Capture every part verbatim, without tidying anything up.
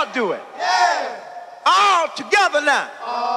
y'all do it. Yeah. All together now.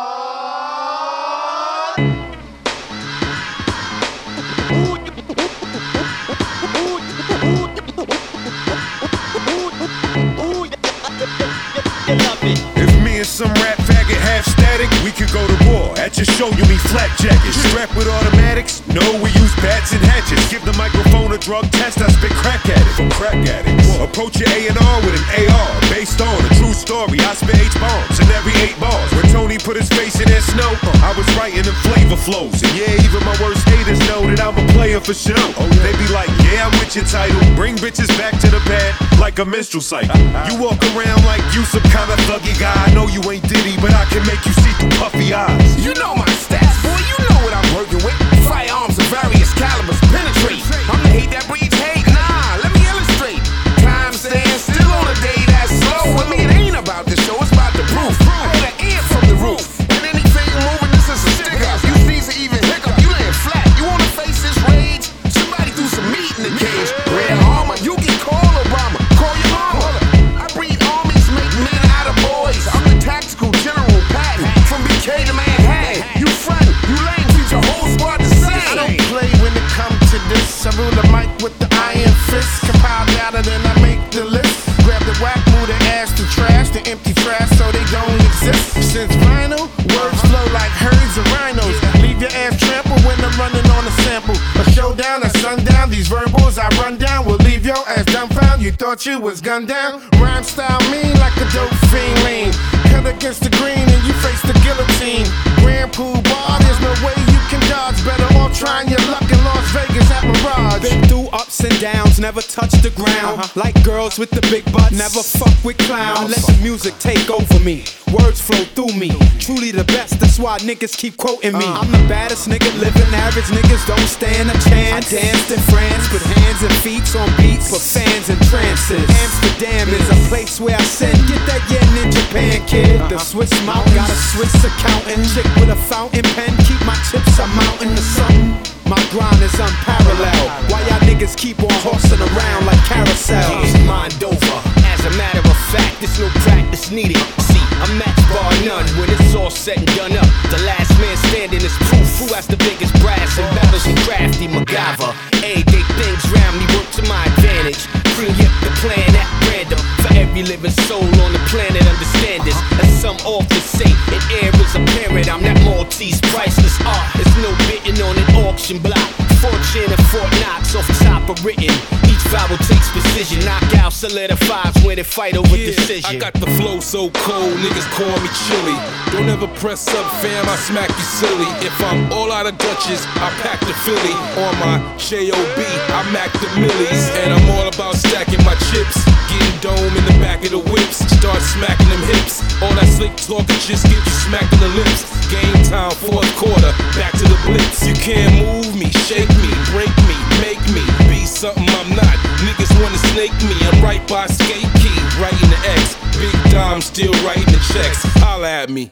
If me and some rap faggot half static, we could go to war. At your show, you mean flak jackets. Strapped with automatics? No, we use bats and hatchets. Give the microphone a drug test, I spit crack at it. For crack addicts. Approach your A and R with an A R. Based on a true story, I spit H bombs in every eight bars. When Tony put his face in that snow, I was writing them flavor flows. And yeah, even my worst haters know that I'm a player for show. Oh, yeah. They be like, yeah, I'm with your title. Bring bitches back to the pad like a menstrual cycle. You walk around like you some kind of thuggy guy. I know you ain't Diddy, but I can make you see through puffy eyes. You know my stats, boy, you know what I'm working with. Firearms of various calibers penetrate. I'm the hate that breeds hate, nah, let me illustrate. Time stands still on a day that's slow. With me it ain't about the show, it's about the proof. I hit an ant from the roof, and anything moving, this is a stick up. You sneeze or even hiccup, you laying flat. You wanna face this rage? Somebody threw some meat in the cage. Red armor, you can call Obama, call your mama. I breed armies, make men out of boys. I'm the tactical general Patton, from B K to Manhattan. You front, you lame, teach your whole squad the same. I don't play when it comes to this. I rule the mic with the iron fist. Compile data, then I make the list. Grab the whack, move the ass to trash, the empty trash so they don't exist. Since vinyl, words flow like herds of rhinos. Leave your ass trampled when I'm running on a sample. A showdown at sundown, these verbals I run down will leave your ass dumbfound. You thought you was gunned down? Rhyme style mean like a dope fiend lean. Cut against the green and you face the guillotine. Grand Pool Bar, there's no way you can dodge. Better off trying your luck in Las Vegas at Mirage. Been through ups and downs, never touched the ground. Uh-huh. Like girls with the big butts, never fuck with clowns. Let the music take over me, words flow through me. Truly the best, that's why niggas keep quoting me. uh. I'm the baddest nigga living, average niggas don't stand a chance. I danced in France, put hands and feet on beats, put fans in trances. Amsterdam is a place where I sin. Get that yen in Japan, kid. The Swiss mountains, got a Swiss accountant. Chick with a fountain pen, keep my chips a mountain to something. My grind is unparalleled. Why y'all niggas keep on horsing around like carousels? Mind over. As a matter of fact, there's no practice needed. See, I'm matched bar none when it's all said and done up. The last man standing is proof. Who has the biggest brass and battles and crafty MacGyver? Everyday things round me work to my advantage. Bring up the plan at random. For every living soul on the planet, understand this. As some authors say, an air is apparent. I'm that Maltese priceless art. There's no bidding on an auction block. Fortune and Fort Knox off the top of written. Each vowel takes precision. Knockout solidifies when it fight over yeah, decision. I got the flow so cold, niggas call me chilly. Don't ever press up, fam, I smack you silly. If I'm all out of Dutchess, I pack the Philly. On my J O B, I mac the millies. And I'm all about stacking my chips. Getting dome in the back of the whips. Start smacking them hips. All that slick talking just get you smacked in the lips. Game time, fourth quarter, back to the blitz. You can't move me, shake me, break me, make me be something I'm not. Niggas wanna snake me, I'm right by skate key, writing the X. Big Dom still writing the checks. Holla at me.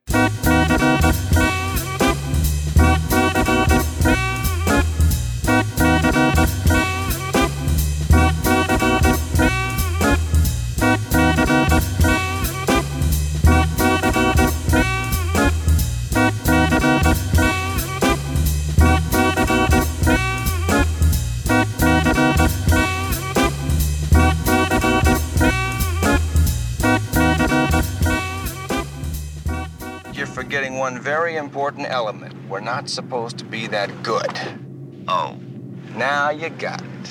You're forgetting one very important element. We're not supposed to be that good. Oh, now you got it.